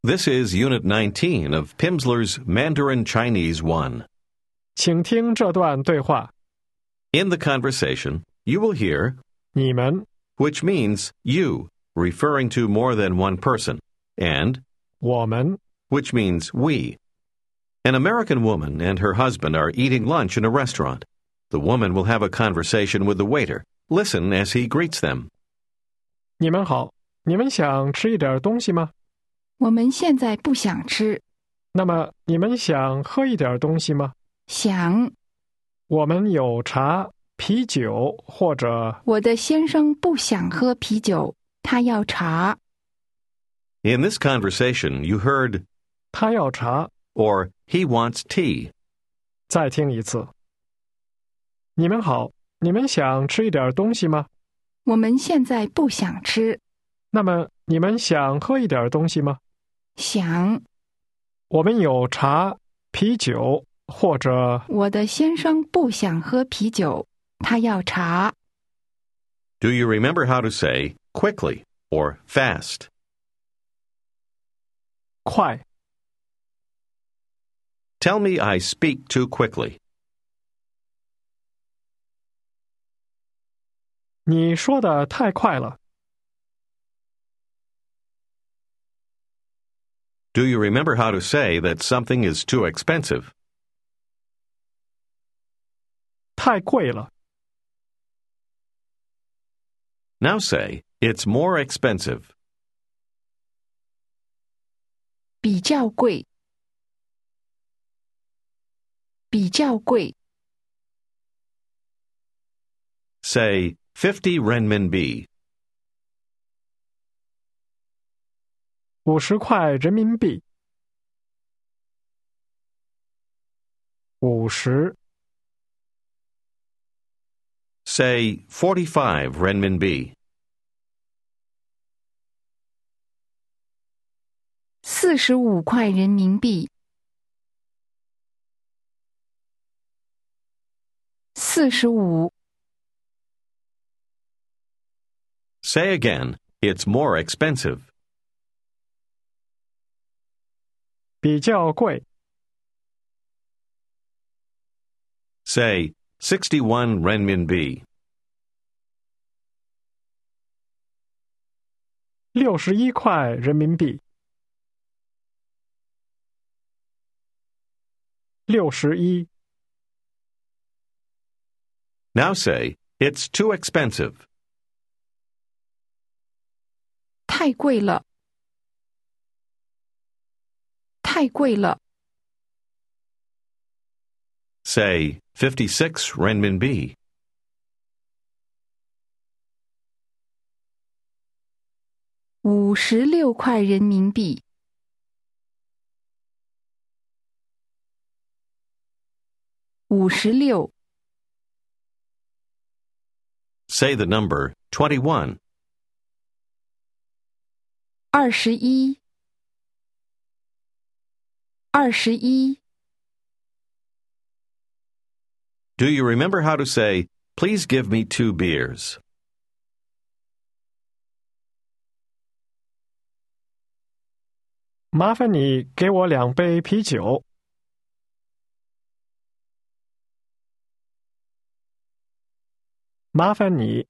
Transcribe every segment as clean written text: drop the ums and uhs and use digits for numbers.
This is Unit 19 of Pimsleur's Mandarin Chinese 1. 请听这段对话。 In the conversation, you will hear 你们 which means you, referring to more than one person, and 我们 which means we. An American woman and her husband are eating lunch in a restaurant. The woman will have a conversation with the waiter. Listen as he greets them. 你们好，你们想吃一点东西吗？ 我们现在不想吃， 那么你们想喝一点东西吗？ 想。 我们有茶、啤酒或者我的先生不想喝啤酒，他要茶。 In this conversation, you heard 他要茶。 or he wants tea. 再听一次。你们好，你们想吃一点东西吗？ 我们现在不想吃， 那么你们想喝一点东西吗？ 想。 我们有茶、啤酒或者我的先生不想喝啤酒，他要茶。 Do you remember how to say quickly or fast? 快。 Tell me I speak too quickly. 你说的太快了。 Do you remember how to say that something is too expensive? 太贵了。 Now say, it's more expensive. 比较贵，比较贵。 Say, 50 renminbi. 50块人民币。50 Say, 45 renminbi. 45块人民币。45 Say again, it's more expensive. 比较贵。 Say, 61 renminbi. 61块人民币。61 Now say, it's too expensive. 太贵了，太贵了。 Say, 56 renminbi. 56块人民币。56 Say the number 21. 21 21 Do you remember how to say, please give me 2 beers? 麻烦你给我2杯啤酒。麻烦你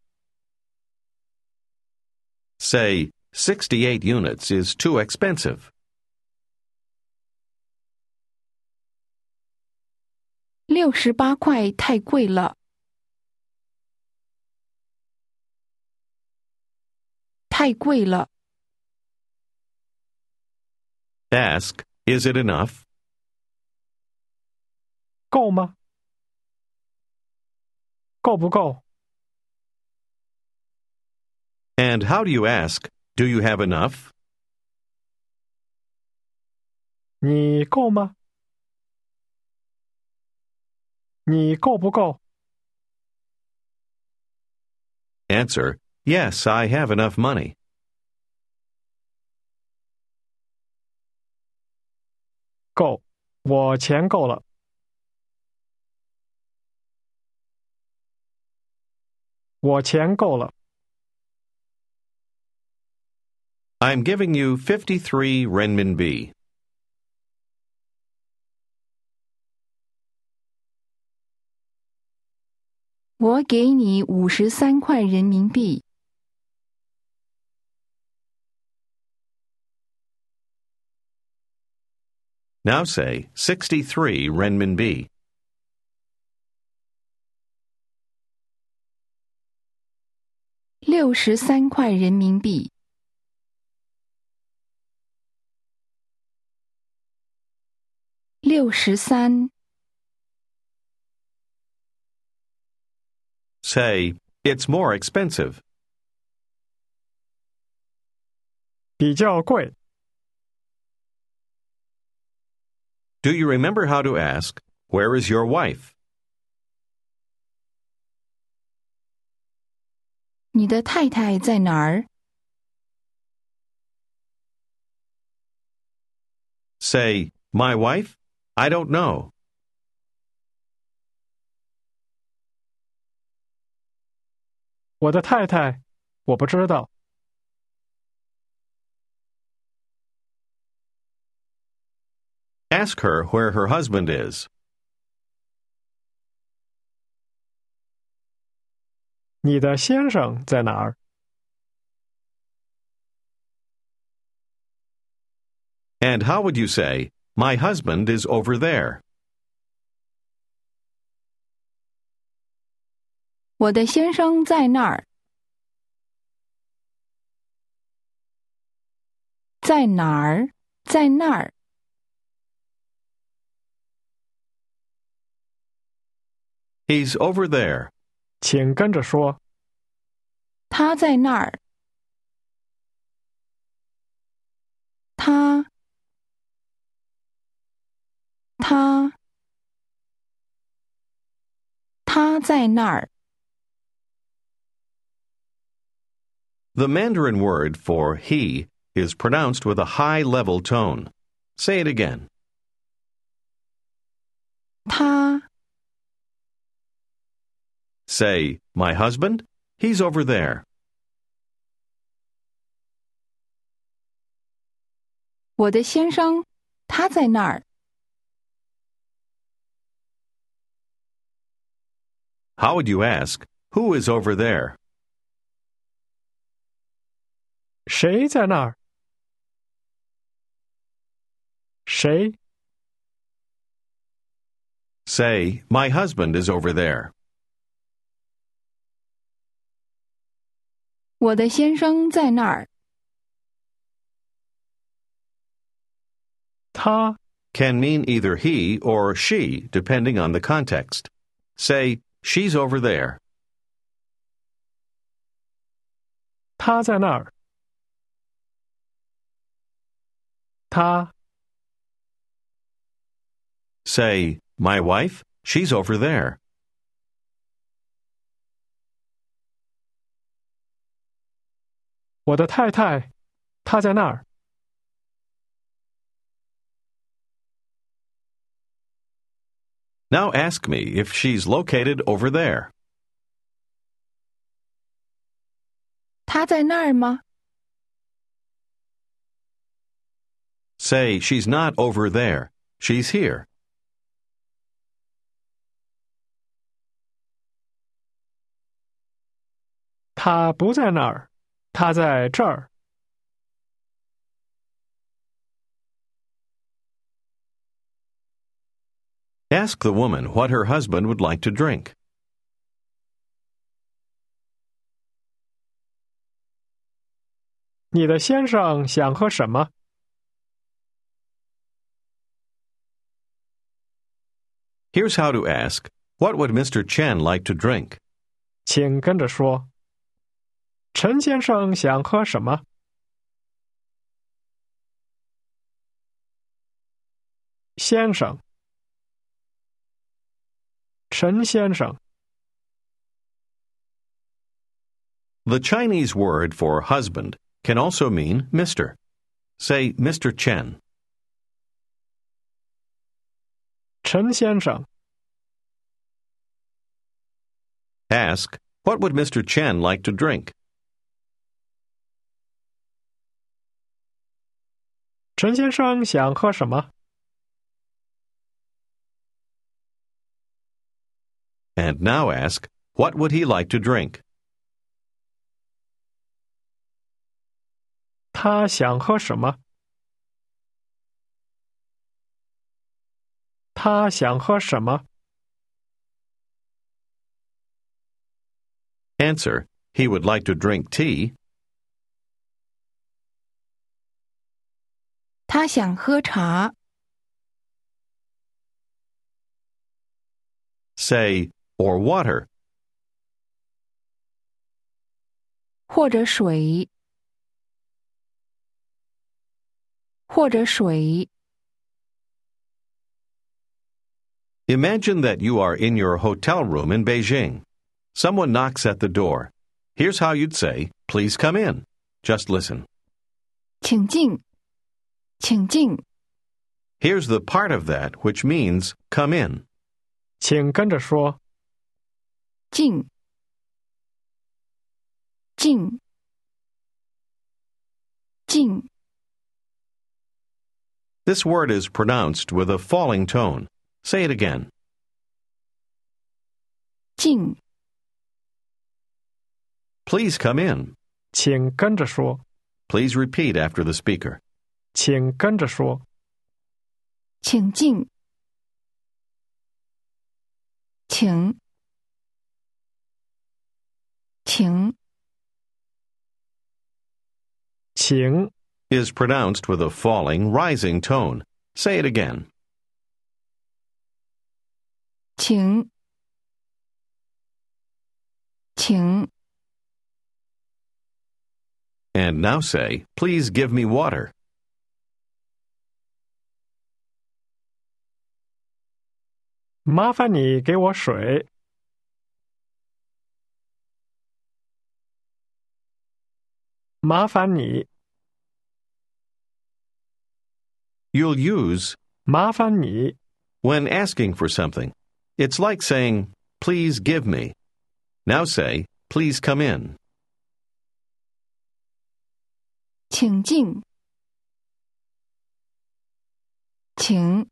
Say, 68 units is too expensive. 68块太贵了，太贵了。 Ask, is it enough? 够吗？够不够？ And how do you ask, do you have enough? 你够吗？你够不够？ Answer, yes, I have enough money. 够，我钱够了。我钱够了。 I'm giving you 53 renminbi. 我给你53块人民币。 Now say 63 renminbi. 63块人民币。63 Say, it's more expensive. 比较贵。 Do you remember how to ask, where is your wife? 你的太太在哪儿？ Say, my wife? I don't know. 我的太太，我不知道。 Ask her where her husband is. 你的先生在哪儿？ And how would you say, my husband is over there? 我的先生在那儿。在哪儿？在那儿。 He's over there. 请跟着说。 他在那儿。他在那儿。 The Mandarin word for he is pronounced with a high level tone. Say it again. 他 Say, my husband? He's over there. 我的先生，他在那儿。 How would you ask, who is over there? 谁在那儿？谁？ Say, my husband is over there. 我的先生在那儿。 他 Can mean either he or she, depending on the context. Say, she's over there. 他在那儿。他 Say, my wife? She's over there. 我的太太，她在那儿。 Now ask me if she's located over there. 他在那儿吗？ Say, she's not over there. She's here. 她不在那儿，她在这儿。 Ask the woman what her husband would like to drink. 你的先生想喝什么？ Here's how to ask, what would Mr. Chen like to drink? 请跟着说。陈先生想喝什么？先生。陈先生。 The Chinese word for husband can also mean Mr. Say, Mr. Chen. 陈先生。 Ask, what would Mr. Chen like to drink? 陈先生想喝什么？ And now ask, what would he like to drink? 他想喝什么？他想喝什么？ Answer, he would like to drink tea. 他想喝茶， Say, or water. 或者水，或者水。 Imagine that you are in your hotel room in Beijing. Someone knocks at the door. Here's how you'd say, please come in. Just listen. 请进，请进， Here's the part of that which means come in. 请跟着说。 进，进，进。 This word is pronounced with a falling tone. Say it again. 进， Please come in. 请跟着说。 Please repeat after the speaker. 请跟着说。 请进，请，请， 请 Is pronounced with a falling, rising tone. Say it again. 请，请。 And now say, please give me water. 麻烦你给我水。麻烦你， You'll use 麻烦你， when asking for something. It's like saying, please give me. Now say, please come in. 请进，请。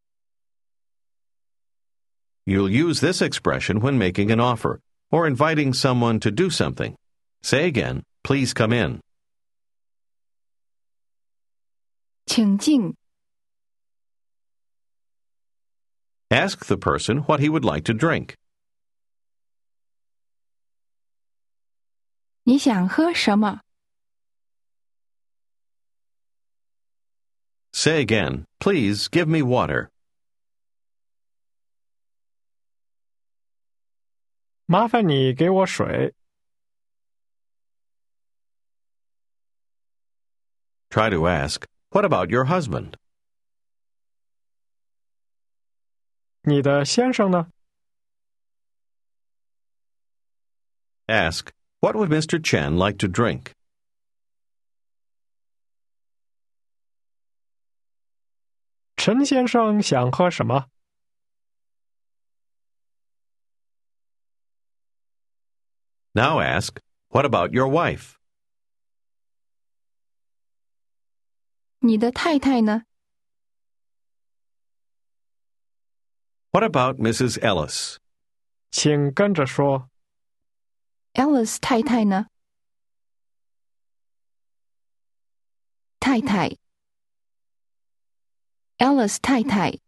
You'll use this expression when making an offer or inviting someone to do something. Say again, please come in. 请进， Ask the person what he would like to drink. 你想喝什么？ Say again, please give me water. 麻烦你给我水。 Try to ask, what about your husband? 你的先生呢？ Ask, what would Mr. Chen like to drink? 陈先生想喝什么？ Now ask, what about your wife? 你的太太呢？ What about Mrs. Ellis? 请跟着说。 Alice 太太呢？太太 ，Alice 太太。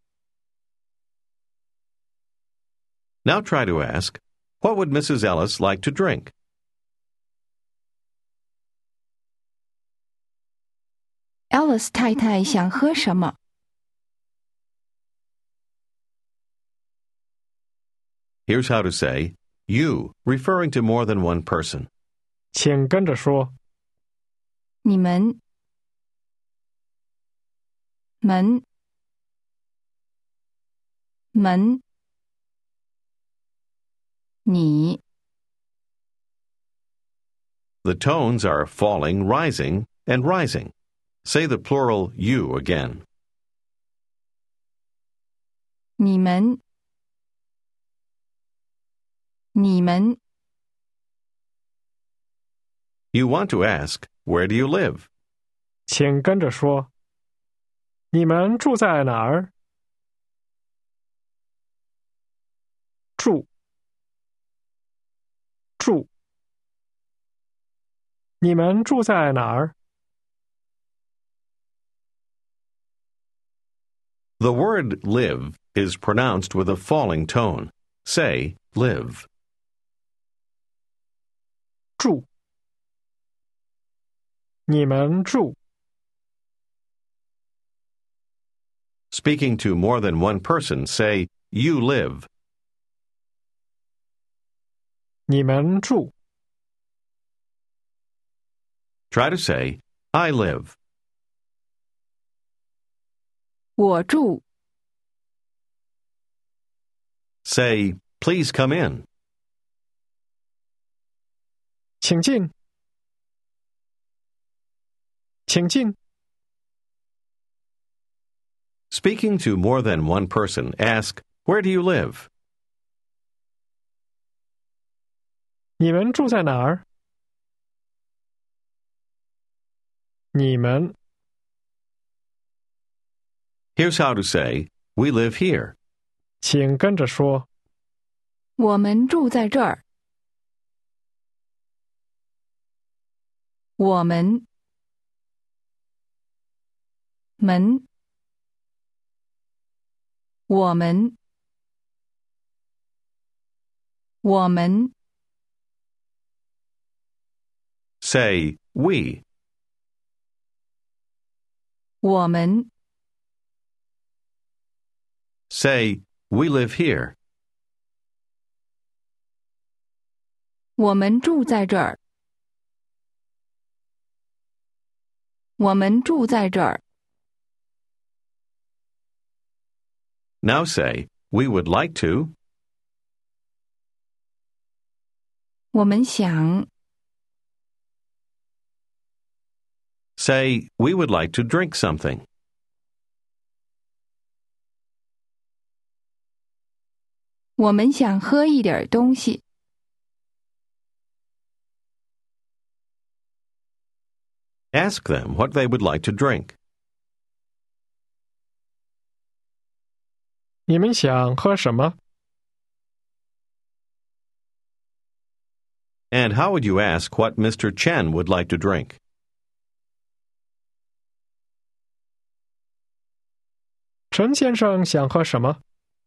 Now try to ask, what would Mrs. Ellis like to drink? Alice 太太想喝什么？ Here's how to say, you, referring to more than one person. 请跟着说。 你们，门，门，你。 The tones are falling, rising, and rising. Say the plural you again. 你们，你们。 You want to ask, where do you live? 请跟着说。 你们住在哪儿？住，住。你们住在哪儿？ The word live is pronounced with a falling tone. Say, live. 住。你们住。 Speaking to more than one person, say, you live. 你们住。 Try to say, I live. 我住。 Say, please come in. 请进。请进。 Speaking to more than one person, ask, where do you live? 你们住在哪儿？你们。 Here's how to say, we live here. 请跟着说。 我们住在这儿。我们。门。我们。我们。 Say, we. 我们。 Say, we live here. 我们住在这儿。我们住在这儿。 Now say, we would like to. 我们想。 Say, we would like to drink something. 我们想喝一点东西。 Ask them what they would like to drink. 你们想喝什么？ And how would you ask what Mr. Chen would like to drink? 陈先生想喝什么？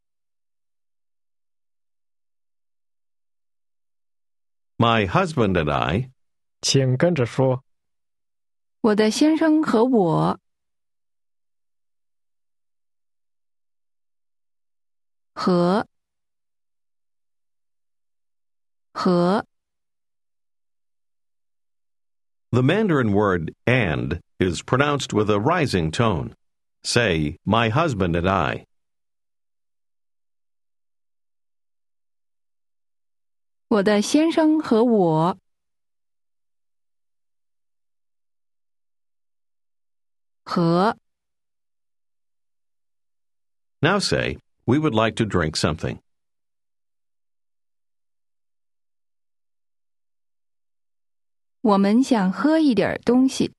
My husband and I. 请跟着说。 我的先生和我。和。和。 The Mandarin word and is pronounced with a rising tone. Say, my husband and I. 我的先生和我。和。 Now say, we would like to drink something. 我们想喝一点东西。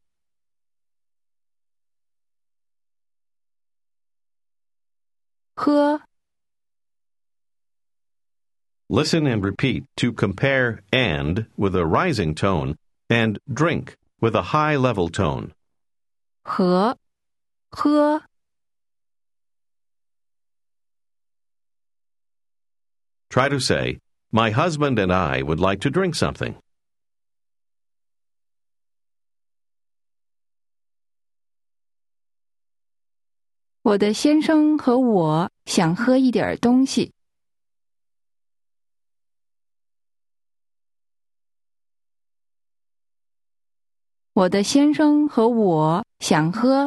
喝。 Listen and repeat to compare and with a rising tone and drink with a high level tone. 和。喝。 Try to say, my husband and I would like to drink something. 我的先生和我想喝一点东西。我的先生和我想喝。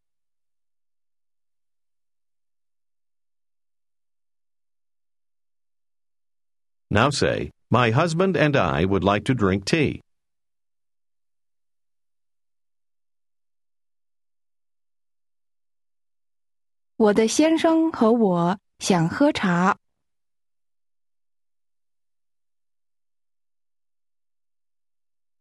Now say, my husband and I would like to drink tea. 我的先生和我想喝茶。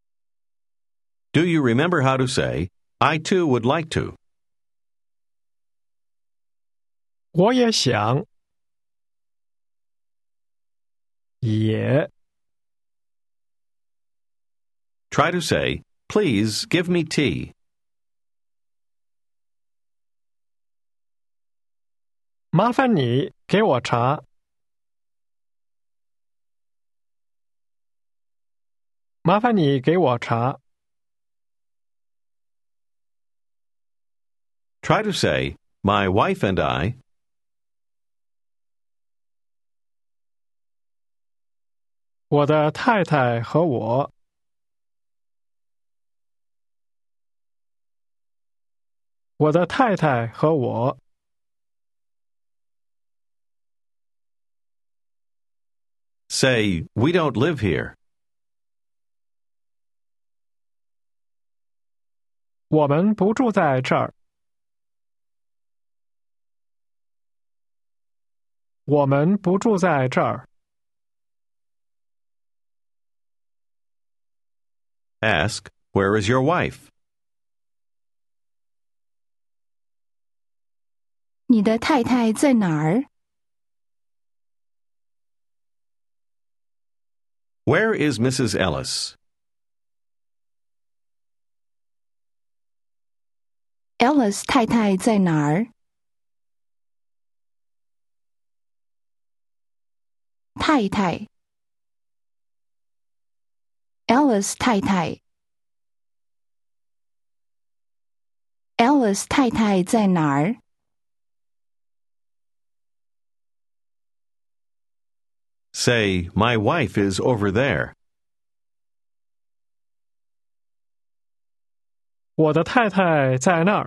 Do you remember how to say, I too would like to? 我也想。也 Try to say, please give me tea. 麻烦你给我茶。麻烦你给我茶。 Try to say, my wife and I. 我的太太和我。我的太太和我。 Say, we don't live here. 我们不住在这儿。我们不住在这儿。 Ask, where is your wife? 你的太太在哪儿？ Where is Mrs. Ellis? Alice 太太在哪儿？太太 Alice 太太 Alice 太太在哪儿？ Say, my wife is over there. 我的太太在那儿。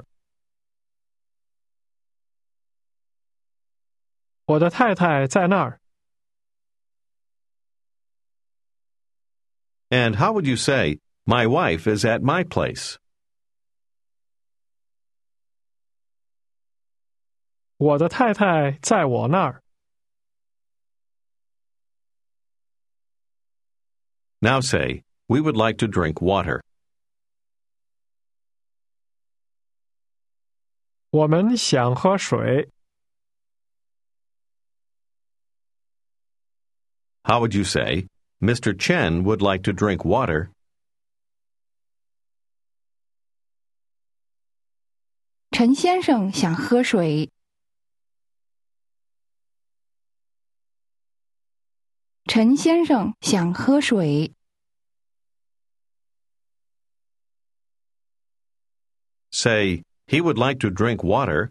我的太太在那儿。 And how would you say, my wife is at my place? 我的太太在我那儿。 Now say, we would like to drink water. 我们想喝水。 How would you say, Mr. Chen would like to drink water? 陈先生想喝水。陈先生想喝水。 Say, he would like to drink water.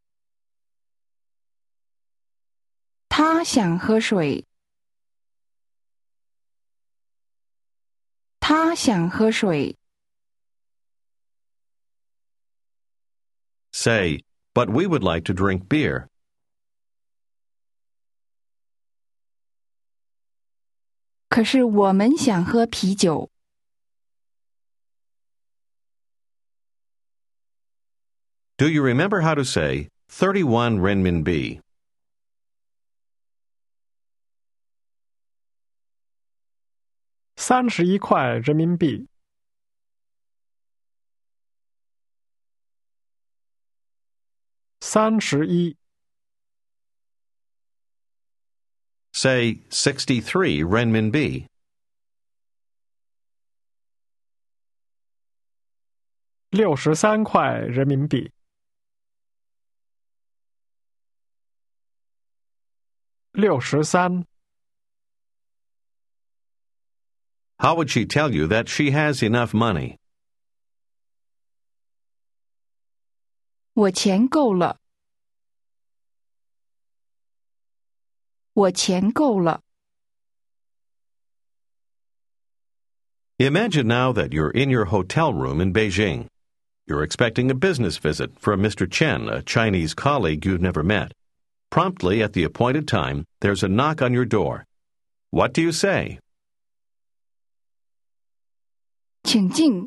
他想喝水。他想喝水。 Say, but we would like to drink beer. 可是我们想喝啤酒。 Do you remember how to say 31 renminbi? 31块人民币。31 Say 63 renminbi. 63块人民币。63 How would she tell you that she has enough money? 我钱够了。我钱够了。 Imagine now that you're in your hotel room in Beijing. You're expecting a business visit from Mr. Chen, a Chinese colleague you've never met. Promptly at the appointed time, there's a knock on your door. What do you say? 请进。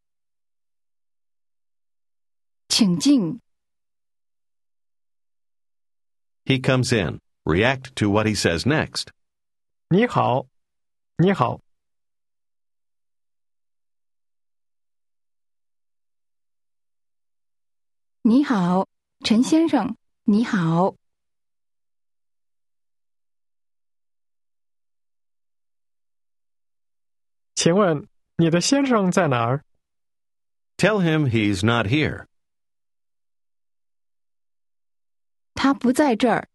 请进。 He comes in. React to what he says next. 你好，你好。 你好，陈先生，你好。 请问你的先生在哪儿？ Tell him he's not here. 他不在这儿。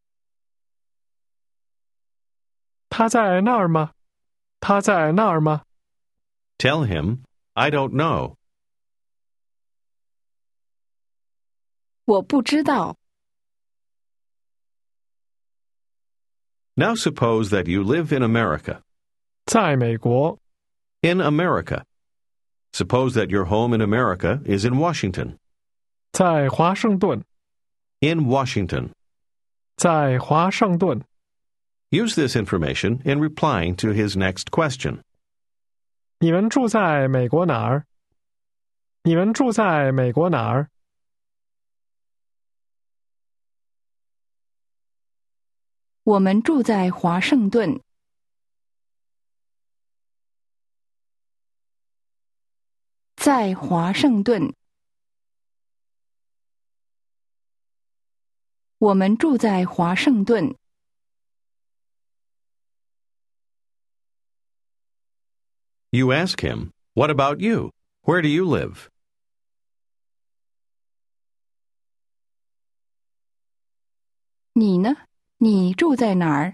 他在那儿吗？他在那儿吗？ Tell him, I don't know. 我不知道。 Now suppose that you live in America. 在美国。 In America. Suppose that your home in America is in Washington. 在华盛顿。 In Washington. 在华盛顿。 Use this information in replying to his next question. 你们住在美国哪儿？你们住在美国哪儿？ 我们住在华盛顿。在华盛顿。我们住在华盛顿。 You ask him, what about you? Where do you live? 你呢？你住在哪儿？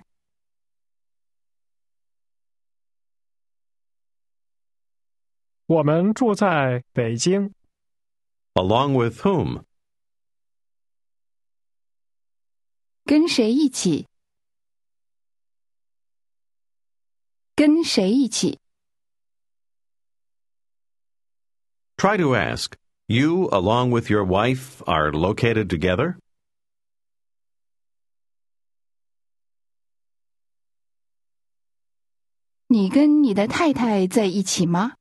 我们住在北京。 Along with whom? 跟谁一起？跟谁一起？ Try to ask, you along with your wife are located together? 你跟你的太太在一起吗？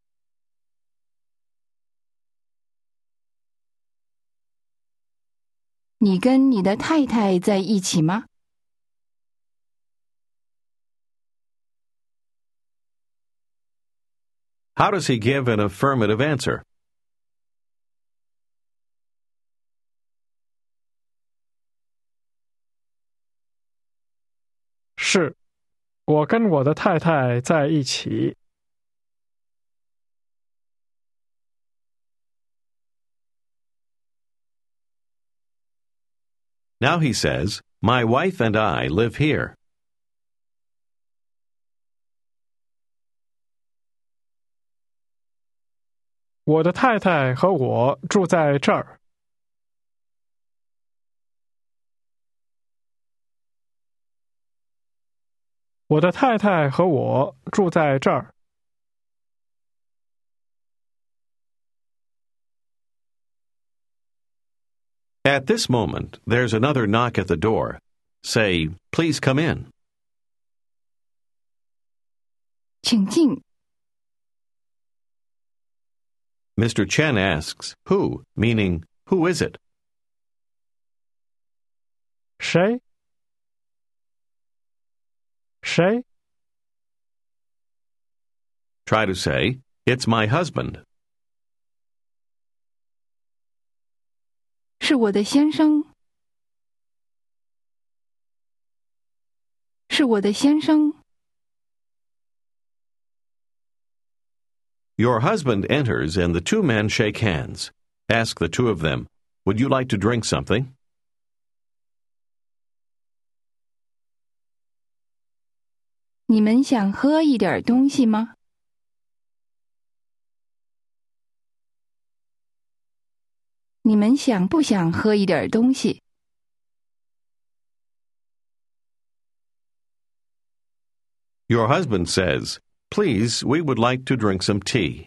你跟你的太太在一起吗？ How does he give an affirmative answer? 是，我跟我的太太在一起。 Now he says, my wife and I live here. 我的太太和我住在这儿。我的太太和我住在这儿。 At this moment, there's another knock at the door. Say, please come in. 请进。 Mr. Chen asks, who? Meaning, who is it? 谁？谁？ Try to say, it's my husband. 是我的先生。是我的先生。 Your husband enters and the two men shake hands. Ask the two of them, would you like to drink something? 你们想喝一点东西吗？你们想不想喝一点东西？ Your husband says, please, we would like to drink some tea.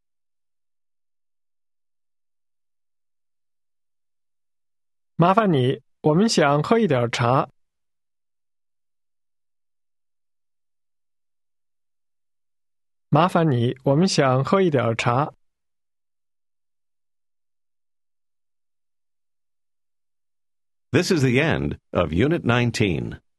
麻烦你，我们想喝一点茶。麻烦你，我们想喝一点茶。 This is the end of Unit 19.